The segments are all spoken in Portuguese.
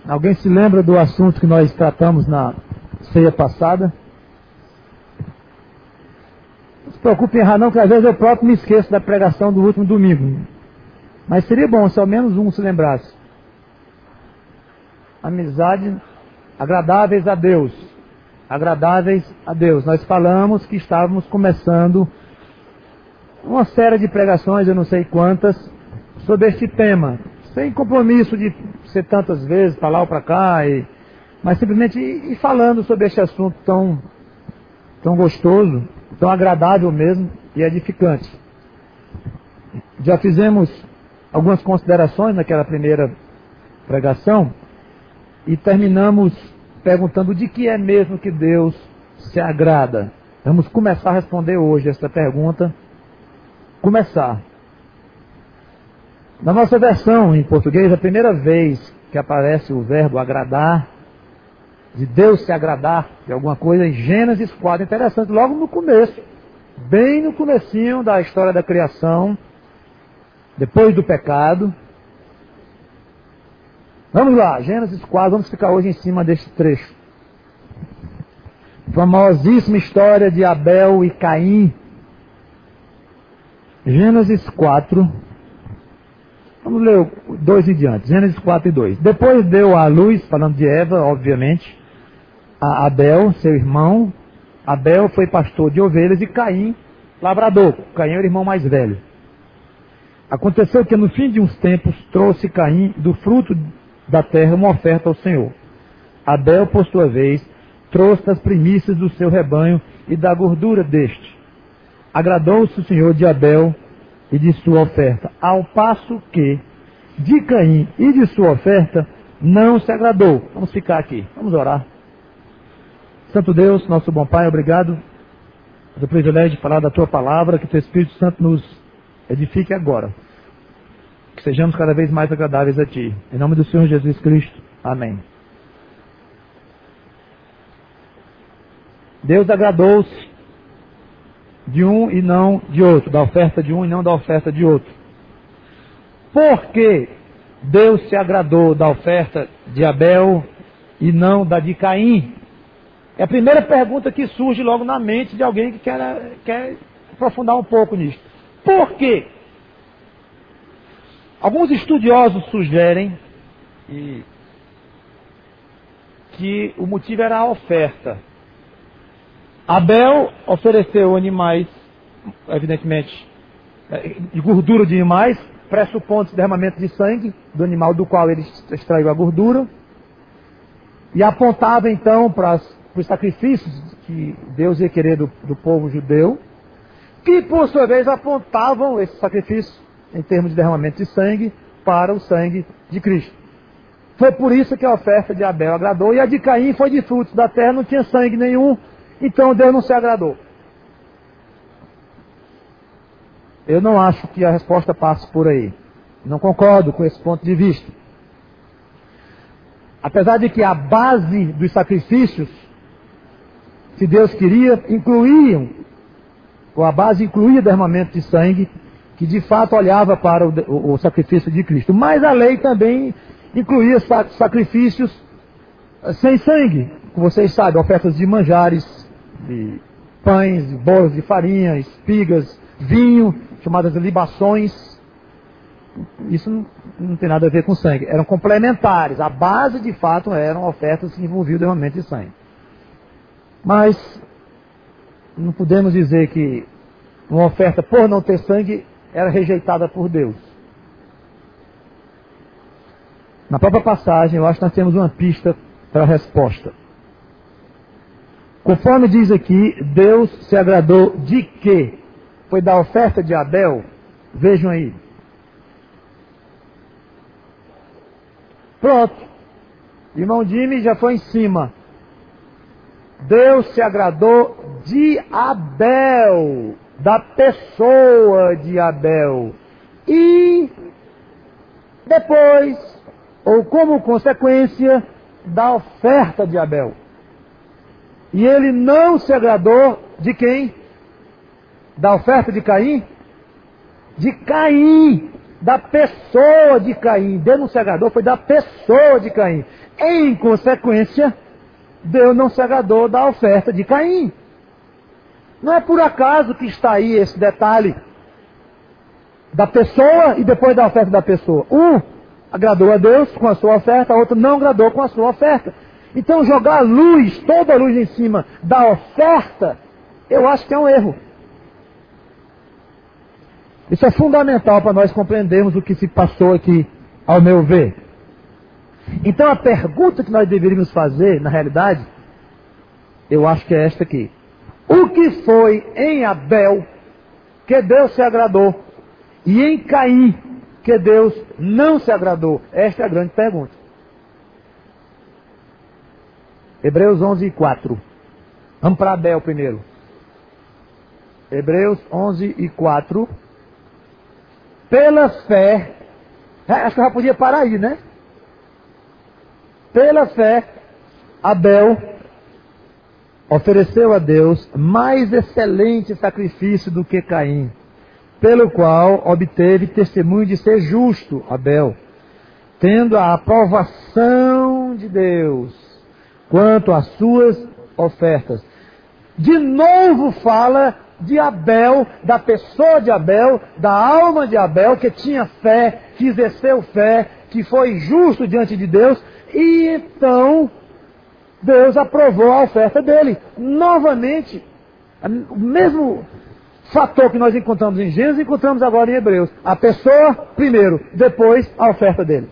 Alguém se lembra do assunto que nós tratamos na ceia passada? Não se preocupe em errar não, que às vezes eu próprio me esqueço da pregação do último domingo. Mas seria bom se ao menos um se lembrasse. Amizade, agradáveis a Deus. Agradáveis a Deus. Nós falamos que estávamos começando uma série de pregações, eu não sei quantas, sobre este tema. Sem compromisso de ser tantas vezes, para lá ou para cá, mas simplesmente ir falando sobre este assunto tão gostoso, tão agradável mesmo e edificante. Já fizemos algumas considerações naquela primeira pregação e terminamos perguntando de que é mesmo que Deus se agrada. Vamos começar a responder hoje essa pergunta. Começar. Na nossa versão em português, a primeira vez que aparece o verbo agradar, de Deus se agradar de alguma coisa, em Gênesis 4, interessante, logo no começo, bem no comecinho da história da criação, depois do pecado. Vamos lá, Gênesis 4, vamos ficar hoje em cima deste trecho. Famosíssima história de Abel e Caim. Gênesis 4, vamos ler 2 em diante, Gênesis 4 e 2. Depois deu à luz, falando de Eva, obviamente, a Abel, seu irmão. Abel foi pastor de ovelhas e Caim, lavrador. Caim era o irmão mais velho. Aconteceu que no fim de uns tempos trouxe Caim do fruto da terra uma oferta ao Senhor. Abel, por sua vez, trouxe das primícias do seu rebanho e da gordura deste. Agradou-se o Senhor de Abel e de sua oferta, ao passo que de Caim e de sua oferta não se agradou. Vamos ficar aqui, vamos orar. Santo Deus, nosso bom Pai, obrigado pelo privilégio de falar da Tua palavra, que Teu Espírito Santo nos edifique agora. Que sejamos cada vez mais agradáveis a Ti. Em nome do Senhor Jesus Cristo. Amém. Deus agradou-se de um e não de outro, da oferta de um e não da oferta de outro. Por que Deus se agradou da oferta de Abel e não da de Caim? É a primeira pergunta que surge logo na mente de alguém que quer aprofundar um pouco nisso. Por quê? Alguns estudiosos sugerem que o motivo era a oferta. Abel ofereceu animais, evidentemente, de gordura de animais, pressupondo derramamento de sangue do animal do qual ele extraiu a gordura, e apontava então para os sacrifícios que Deus ia querer do povo judeu, que por sua vez apontavam esses sacrifícios em termos de derramamento de sangue para o sangue de Cristo. Foi por isso que a oferta de Abel agradou, e a de Caim foi de frutos da terra, não tinha sangue nenhum, então Deus não se agradou. Eu não acho que a resposta passe por aí. Não concordo com esse ponto de vista. Apesar de que a base dos sacrifícios, se Deus queria, a base incluía derramamento de sangue, que de fato olhava para o sacrifício de Cristo. Mas a lei também incluía sacrifícios sem sangue. Como vocês sabem, ofertas de manjares, de pães, de bolos de farinha, espigas, vinho, chamadas de libações. Isso não tem nada a ver com sangue. Eram complementares. A base, de fato, eram ofertas que envolviam o derramamento de sangue. Mas não podemos dizer que uma oferta, por não ter sangue, era rejeitada por Deus. Na própria passagem, eu acho que nós temos uma pista para a resposta. Conforme diz aqui, Deus se agradou de quê? Foi da oferta de Abel? Vejam aí. Pronto. Irmão Jimmy já foi em cima. Deus se agradou de Abel, da pessoa de Abel. E depois, ou como consequência, da oferta de Abel. E ele não se agradou de quem? Da oferta de Caim? De Caim. da pessoa de Caim. Deus não se agradou, foi da pessoa de Caim. Em consequência, Deus não se agradou da oferta de Caim. Não é por acaso que está aí esse detalhe da pessoa e depois da oferta da pessoa. Um agradou a Deus com a sua oferta, a outro não agradou com a sua oferta. Então jogar luz, toda a luz em cima da oferta, eu acho que é um erro. Isso é fundamental para nós compreendermos o que se passou aqui, ao meu ver. Então a pergunta que nós deveríamos fazer, na realidade, eu acho que é esta aqui. O que foi em Abel que Deus se agradou? E em Caim que Deus não se agradou? Esta é a grande pergunta. Hebreus 11:4. Vamos para Abel primeiro. Hebreus 11:4. Pela fé, acho que eu já podia parar aí, né? Pela fé, Abel ofereceu a Deus mais excelente sacrifício do que Caim, pelo qual obteve testemunho de ser justo, Abel, tendo a aprovação de Deus quanto às suas ofertas. De novo fala de Abel, da pessoa de Abel, da alma de Abel, que tinha fé, que exerceu fé, que foi justo diante de Deus, e então Deus aprovou a oferta dele. Novamente, o mesmo fator que nós encontramos em Gênesis, encontramos agora em Hebreus. A pessoa primeiro, depois a oferta dele.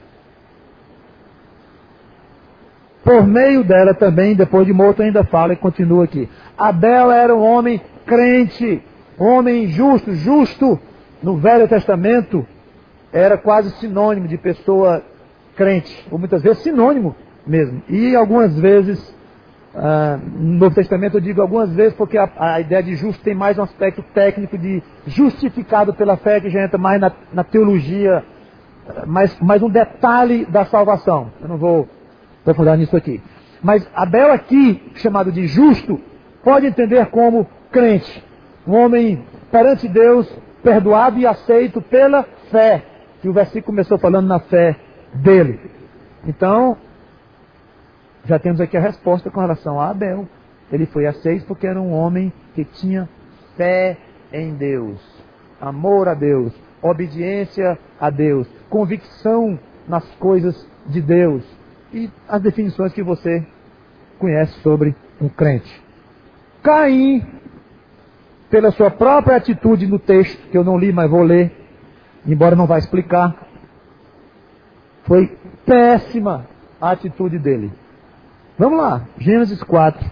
Por meio dela também, depois de morto, ainda fala e continua aqui. Abel era um homem crente, um homem justo. Justo, no Velho Testamento, era quase sinônimo de pessoa crente, ou muitas vezes sinônimo mesmo. E algumas vezes, no Novo Testamento eu digo algumas vezes porque a ideia de justo tem mais um aspecto técnico de justificado pela fé, que já entra mais na teologia, mais um detalhe da salvação. Eu não vou aprofundar nisso aqui. Mas Abel aqui, chamado de justo, pode entender como crente. Um homem perante Deus, perdoado e aceito pela fé. Que o versículo começou falando na fé dele. Então, já temos aqui a resposta com relação a Abel. Ele foi aceito porque era um homem que tinha fé em Deus. Amor a Deus. Obediência a Deus. Convicção nas coisas de Deus. E as definições que você conhece sobre um crente. Caim, pela sua própria atitude no texto, que eu não li, mas vou ler, embora não vá explicar, foi péssima a atitude dele. Vamos lá, Gênesis 4.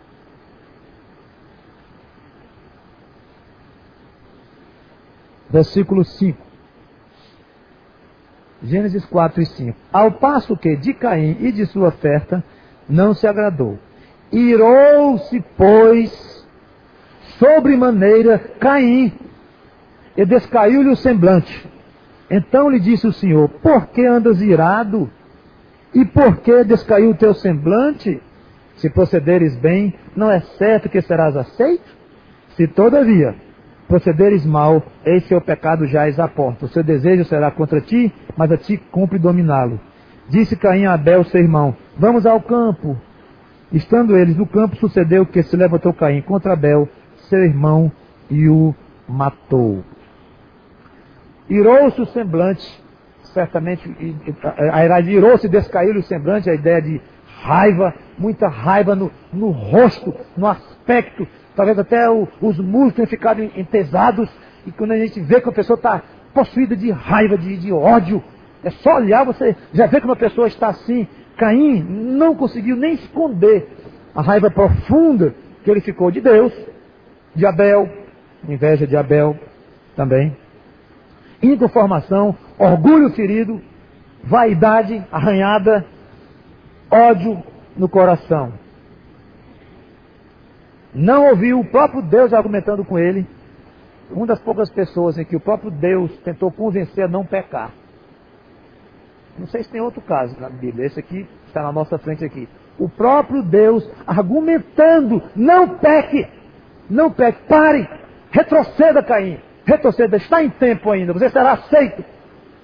Versículo 5. Gênesis 4 e 5. Ao passo que de Caim e de sua oferta não se agradou. Irou-se, pois, sobremaneira Caim, e descaiu-lhe o semblante. Então lhe disse o Senhor: por que andas irado? E por que descaiu o teu semblante? Se procederes bem, não é certo que serás aceito? Se todavia procederes mal, eis que o pecado jaz à porta. O seu desejo será contra ti, mas a ti cumpre dominá-lo. Disse Caim a Abel, seu irmão: vamos ao campo. Estando eles no campo, sucedeu que se levantou Caim contra Abel, seu irmão, e o matou. Irou-se o semblante, certamente, irou-se e descaiu-lhe o semblante, a ideia de raiva, muita raiva no rosto, no aspecto. Talvez até os músculos tenham ficado entesados, e quando a gente vê que a pessoa está possuída de raiva, de ódio, é só olhar, você já vê que uma pessoa está assim. Caim não conseguiu nem esconder a raiva profunda que ele ficou de Deus, de Abel, inveja de Abel também, inconformação, orgulho ferido, vaidade arranhada, ódio no coração. Não ouviu o próprio Deus argumentando com ele. Uma das poucas pessoas em que o próprio Deus tentou convencer a não pecar. Não sei se tem outro caso na Bíblia. Esse aqui está na nossa frente aqui. O próprio Deus argumentando: não peque, não peque, pare, retroceda, Caim, retroceda, está em tempo ainda, você será aceito.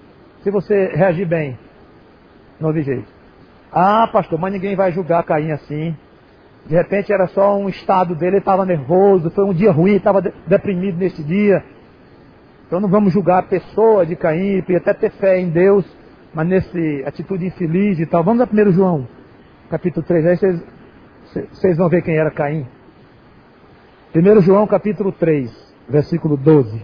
se você reagir bem. Não houve jeito. Ah, pastor, mas ninguém vai julgar Caim assim. De repente era só um estado dele, ele estava nervoso, foi um dia ruim, estava deprimido nesse dia. Então não vamos julgar a pessoa de Caim, podia até ter fé em Deus, mas nessa atitude infeliz e tal. Vamos a 1 João, capítulo 3, aí vocês vão ver quem era Caim. 1 João, capítulo 3, versículo 12.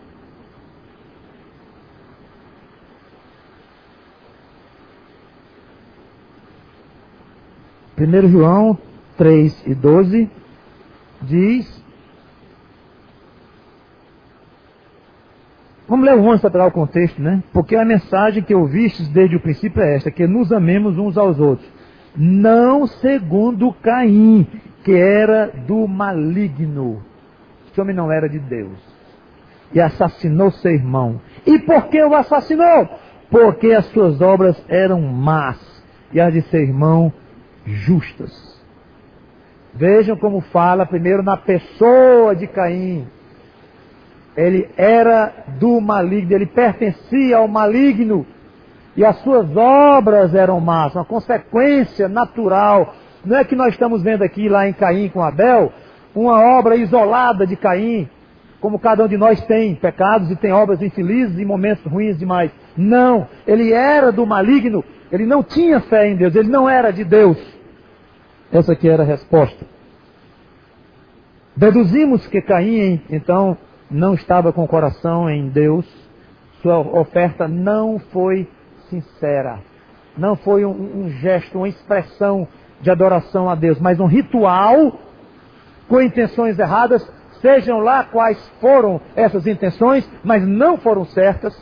Primeiro João 3 e 12 diz... Vamos ler o 11 para pegar o contexto, né? Porque a mensagem que ouvistes desde o princípio é esta, que nos amemos uns aos outros. Não segundo Caim, que era do maligno. Esse homem não era de Deus. E assassinou seu irmão. E por que o assassinou? Porque as suas obras eram más e as de seu irmão justas. Vejam como fala primeiro na pessoa de Caim. Ele era do maligno, ele pertencia ao maligno. E as suas obras eram más, uma consequência natural. Não é que nós estamos vendo aqui lá em Caim com Abel, uma obra isolada de Caim, como cada um de nós tem pecados e tem obras infelizes e momentos ruins demais. Não, ele era do maligno, ele não tinha fé em Deus, ele não era de Deus. Essa aqui era a resposta. Deduzimos que Caim, então, não estava com o coração em Deus, sua oferta não foi sincera, não foi um gesto, uma expressão de adoração a Deus, mas um ritual com intenções erradas, sejam lá quais foram essas intenções, mas não foram certas,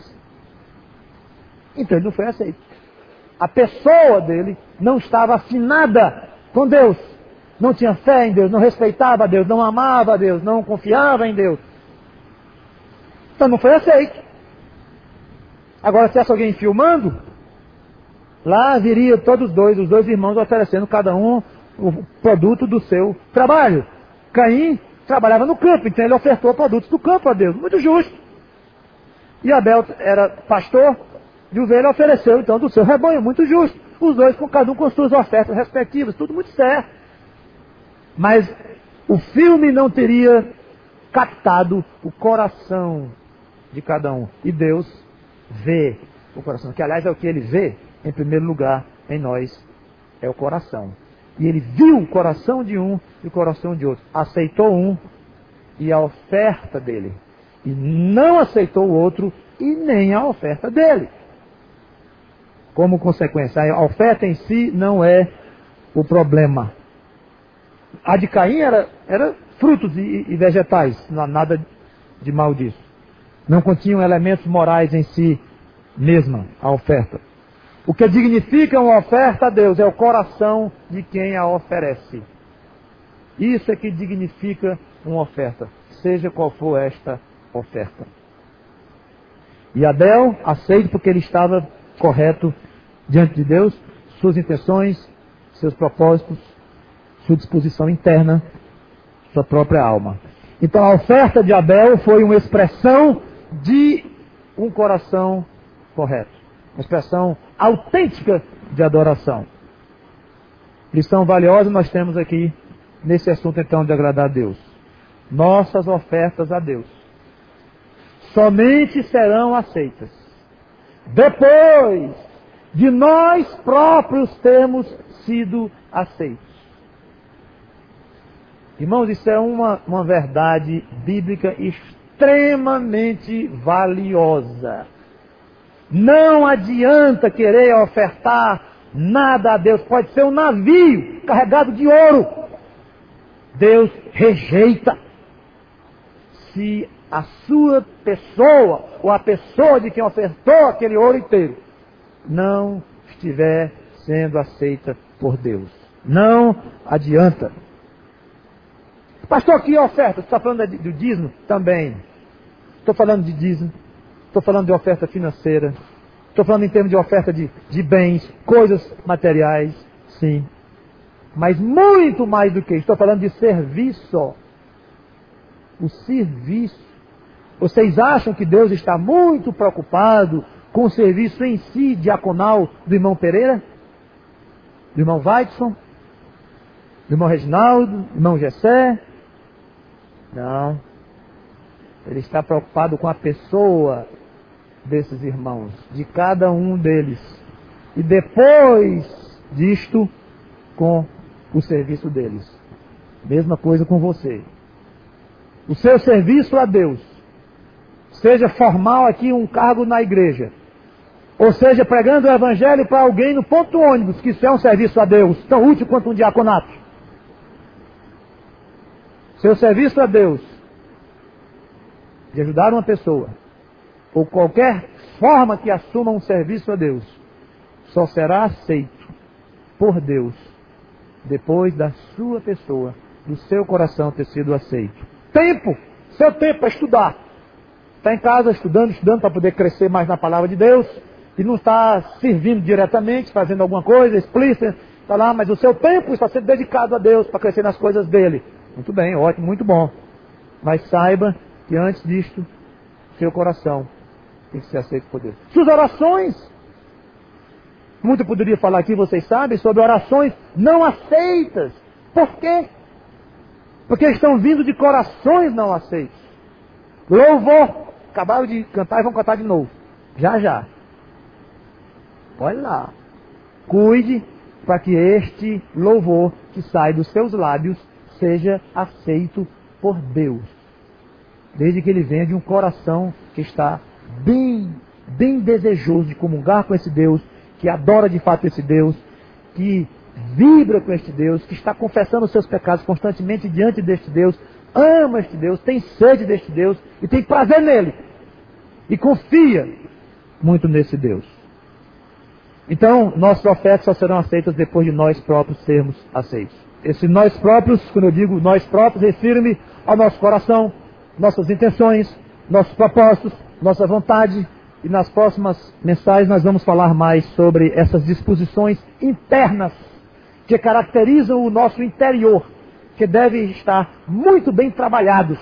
então ele não foi aceito. A pessoa dele não estava afinada com Deus, não tinha fé em Deus, não respeitava a Deus, não amava a Deus, não confiava em Deus. Então não foi aceito. Agora, se tivesse alguém filmando, lá viria os dois irmãos oferecendo cada um o produto do seu trabalho. Caim trabalhava no campo, então ele ofertou produtos do campo a Deus, muito justo. E Abel era pastor de ovelha, ofereceu então do seu rebanho, muito justo. Os dois, cada um com suas ofertas respectivas, tudo muito certo. Mas o filme não teria captado o coração de cada um. E Deus vê o coração, que aliás é o que ele vê, em primeiro lugar, em nós, é o coração. E ele viu o coração de um e o coração de outro. Aceitou um e a oferta dele. E não aceitou o outro e nem a oferta dele. Como consequência, a oferta em si não é o problema. A de Caim era frutos e vegetais, não há nada de mal disso. Não continham elementos morais em si mesma, a oferta. O que dignifica uma oferta a Deus é o coração de quem a oferece. Isso é que dignifica uma oferta, seja qual for esta oferta. E Abel aceita porque ele estava correto diante de Deus, suas intenções, seus propósitos, sua disposição interna, sua própria alma. Então a oferta de Abel foi uma expressão de um coração correto. Uma expressão autêntica de adoração. Lição valiosa nós temos aqui nesse assunto então de agradar a Deus. Nossas ofertas a Deus somente serão aceitas depois de nós próprios termos sido aceitos. Irmãos, isso é uma verdade bíblica extremamente valiosa. Não adianta querer ofertar nada a Deus. Pode ser um navio carregado de ouro. Deus rejeita. Se a sua pessoa, ou a pessoa de quem ofertou aquele ouro inteiro, não estiver sendo aceita por Deus. Não adianta. Pastor, que oferta? Você está falando do dízimo? Também. Estou falando de dízimo. Estou falando de oferta financeira. Estou falando em termos de oferta de bens, coisas materiais. Sim. Mas muito mais do que isso. Estou falando de serviço. O serviço. Vocês acham que Deus está muito preocupado com com o serviço em si diaconal do irmão Pereira, do irmão Weidson, do irmão Reginaldo, do irmão Gessé? Não. Ele está preocupado com a pessoa desses irmãos, de cada um deles. E depois disto, com o serviço deles. Mesma coisa com você. O seu serviço a Deus, seja formal aqui um cargo na igreja, ou seja pregando o evangelho para alguém no ponto ônibus, que isso é um serviço a Deus, tão útil quanto um diaconato. Seu serviço a Deus, de ajudar uma pessoa, ou qualquer forma que assuma um serviço a Deus, só será aceito por Deus depois da sua pessoa, do seu coração ter sido aceito. Tempo, seu tempo é estudar. Está em casa estudando para poder crescer mais na palavra de Deus, e não está servindo diretamente, fazendo alguma coisa explícita, está lá, mas o seu tempo está sendo dedicado a Deus para crescer nas coisas dele. Muito bem, ótimo, muito bom. Mas saiba que antes disto, seu coração tem que ser aceito por Deus. Suas orações, muito poderia falar aqui, vocês sabem, sobre orações não aceitas. Por quê? Porque estão vindo de corações não aceitos. Louvor, acabaram de cantar e vão cantar de novo. Já, já. Olha lá. Cuide para que este louvor que sai dos seus lábios seja aceito por Deus. Desde que ele venha de um coração que está bem desejoso de comungar com esse Deus, que adora de fato esse Deus, que vibra com este Deus, que está confessando os seus pecados constantemente diante deste Deus, ama este Deus, tem sede deste Deus e tem prazer nele. E confia muito nesse Deus. Então, nossos ofertas só serão aceitas depois de nós próprios sermos aceitos. Esse nós próprios, quando eu digo nós próprios, refiro-me ao nosso coração, nossas intenções, nossos propósitos, nossa vontade. E nas próximas mensagens nós vamos falar mais sobre essas disposições internas que caracterizam o nosso interior, que devem estar muito bem trabalhados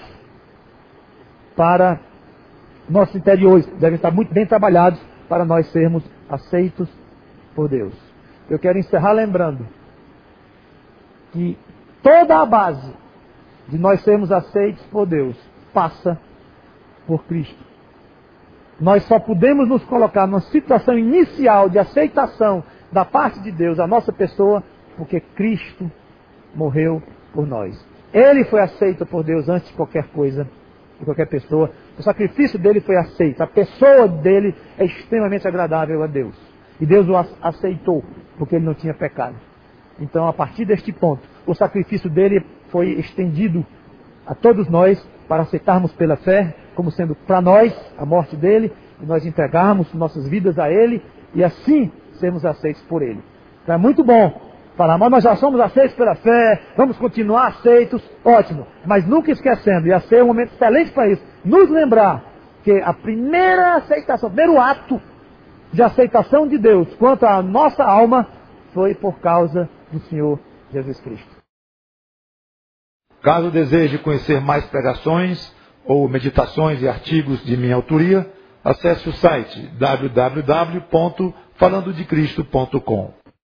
para nossos interiores, devem estar muito bem trabalhados para nós sermos aceitos por Deus. Eu quero encerrar lembrando que toda a base de nós sermos aceitos por Deus passa por Cristo. Nós só podemos nos colocar numa situação inicial de aceitação da parte de Deus, a nossa pessoa, porque Cristo morreu por nós. Ele foi aceito por Deus antes de qualquer coisa, de qualquer pessoa. O sacrifício dele foi aceito. A pessoa dele é extremamente agradável a Deus. E Deus o aceitou, porque ele não tinha pecado. Então, a partir deste ponto, o sacrifício dele foi estendido a todos nós para aceitarmos pela fé, como sendo para nós a morte dele, e nós entregarmos nossas vidas a ele, e assim sermos aceitos por ele. Então é muito bom falar, mas nós já somos aceitos pela fé, vamos continuar aceitos, ótimo. Mas nunca esquecendo, ia ser um momento excelente para isso, nos lembrar que a primeira aceitação, o primeiro ato de aceitação de Deus quanto à nossa alma, foi por causa do Senhor Jesus Cristo. Caso deseje conhecer mais pregações ou meditações e artigos de minha autoria, acesse o site www.falandodecristo.com.